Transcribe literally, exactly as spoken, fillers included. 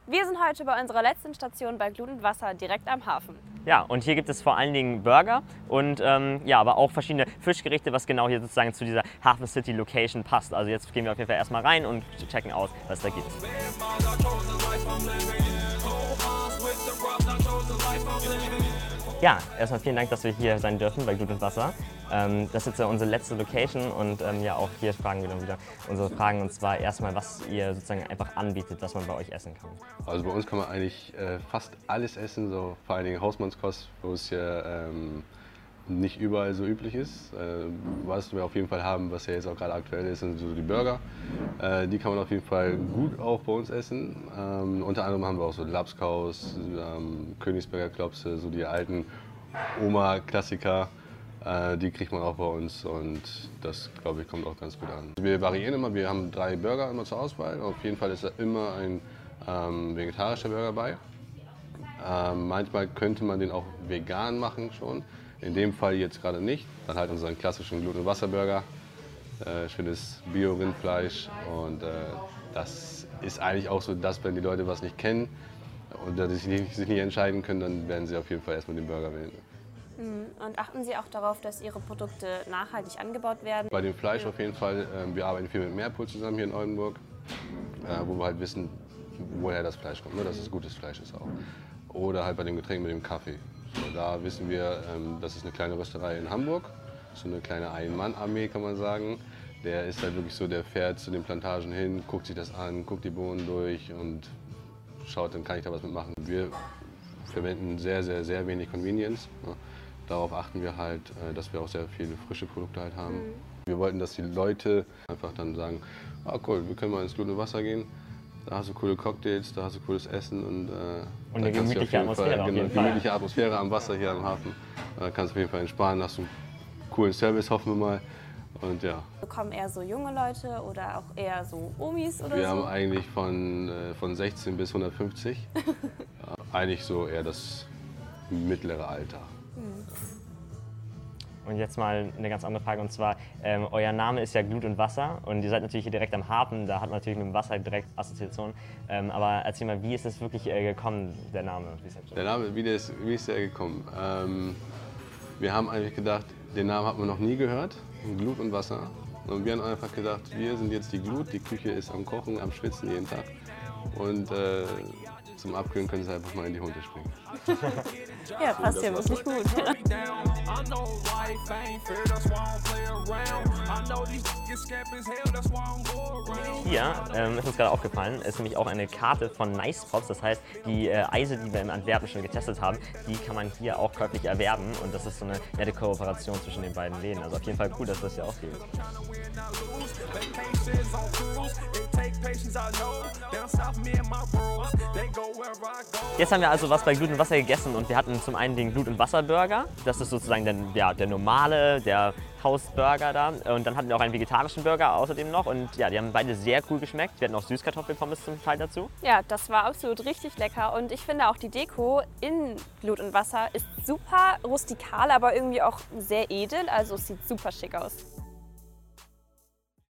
Wir sind heute bei unserer letzten Station bei Glut und Wasser direkt am Hafen. Ja, und hier gibt es vor allen Dingen Burger und ähm, ja, aber auch verschiedene Fischgerichte, was genau hier sozusagen zu dieser Hafen City Location passt. Also jetzt gehen wir auf jeden Fall erstmal rein und checken aus, was da gibt. Ja, erstmal vielen Dank, dass wir hier sein dürfen bei Glut und Wasser. Ähm, das ist jetzt ja unsere letzte Location und ähm, ja, auch hier fragen wir dann wieder unsere Fragen, und zwar erstmal, was ihr sozusagen einfach anbietet, dass man bei euch essen kann. Also bei uns kann man eigentlich äh, fast alles essen, so vor allen Dingen Hausmannskost, wo es ja ähm, nicht überall so üblich ist. Äh, was wir auf jeden Fall haben, was ja jetzt auch gerade aktuell ist, sind so die Burger. Äh, die kann man auf jeden Fall gut auch bei uns essen. Ähm, unter anderem haben wir auch so Labskaus, ähm, Königsberger Klopse, so die alten Oma-Klassiker. Äh, die kriegt man auch bei uns und das, glaube ich, kommt auch ganz gut an. Wir variieren immer, wir haben drei Burger immer zur Auswahl. Auf jeden Fall ist da immer ein ähm, vegetarischer Burger bei. Ähm, manchmal könnte man den auch vegan machen schon. In dem Fall jetzt gerade nicht. Dann halt unseren klassischen Glut- und Wasserburger. Äh, schönes Bio-Rindfleisch. Und äh, das ist eigentlich auch so, dass wenn die Leute was nicht kennen und äh, sich nicht, sich nicht entscheiden können, dann werden sie auf jeden Fall erstmal den Burger wählen. Und achten Sie auch darauf, dass Ihre Produkte nachhaltig angebaut werden? Bei dem Fleisch auf jeden Fall. Äh, wir arbeiten viel mit Meerpool zusammen hier in Oldenburg, äh, wo wir halt wissen, woher das Fleisch kommt, ne? Dass es gutes Fleisch ist auch. Oder halt bei dem Getränk mit dem Kaffee. So, da wissen wir, ähm, das ist eine kleine Rösterei in Hamburg, so eine kleine Ein-Mann-Armee kann man sagen. Der ist halt wirklich so, der fährt zu den Plantagen hin, guckt sich das an, guckt die Bohnen durch und schaut, dann kann ich da was mitmachen. Wir verwenden sehr, sehr, sehr wenig Convenience. Ne? Darauf achten wir halt, äh, dass wir auch sehr viele frische Produkte halt haben. Mhm. Wir wollten, dass die Leute einfach dann sagen, ah cool, wir können mal ins Glut und Wasser gehen. Da hast du coole Cocktails, da hast du cooles Essen und, äh, und eine gemütliche Atmosphäre. Fall, genau, gemütliche Atmosphäre am Wasser hier am Hafen. Da kannst du auf jeden Fall entspannen, hast du einen coolen Service, hoffen wir mal. Und ja. Bekommen eher so junge Leute oder auch eher so Omis oder wir so? Wir haben eigentlich von, äh, von sechzehn bis hundertfünfzig. Eigentlich so eher das mittlere Alter. Und jetzt mal eine ganz andere Frage, und zwar, ähm, euer Name ist ja Glut und Wasser und ihr seid natürlich hier direkt am Hafen, da hat man natürlich mit dem Wasser direkt Assoziationen. Ähm, aber erzähl mal, wie ist es wirklich äh, gekommen, der Name? Der Name, wie, der ist, wie ist der gekommen? Ähm, wir haben eigentlich gedacht, den Namen hat man noch nie gehört, Glut und Wasser. Und wir haben einfach gedacht, wir sind jetzt die Glut, die Küche ist am Kochen, am Schwitzen jeden Tag. Und äh, zum Abkühlen können sie einfach mal in die Hunde springen. Ja, passt ja wirklich gut. Hier ähm, ist uns gerade aufgefallen, ist nämlich auch eine Karte von Nice Pops. Das heißt, die äh, Eise, die wir in Antwerpen schon getestet haben, die kann man hier auch käuflich erwerben. Und das ist so eine nette Kooperation zwischen den beiden Läden. Also auf jeden Fall cool, dass das hier auch gibt. Jetzt haben wir also was bei Glut und Wasser gegessen und wir hatten zum einen den Glut und Wasser Burger. Das ist sozusagen der, ja, der normale, der Hausburger da. Und dann hatten wir auch einen vegetarischen Burger außerdem noch und ja, die haben beide sehr cool geschmeckt. Wir hatten auch Süßkartoffelpommes zum Teil dazu. Ja, das war absolut richtig lecker und ich finde auch die Deko in Glut und Wasser ist super rustikal, aber irgendwie auch sehr edel, also es sieht super schick aus.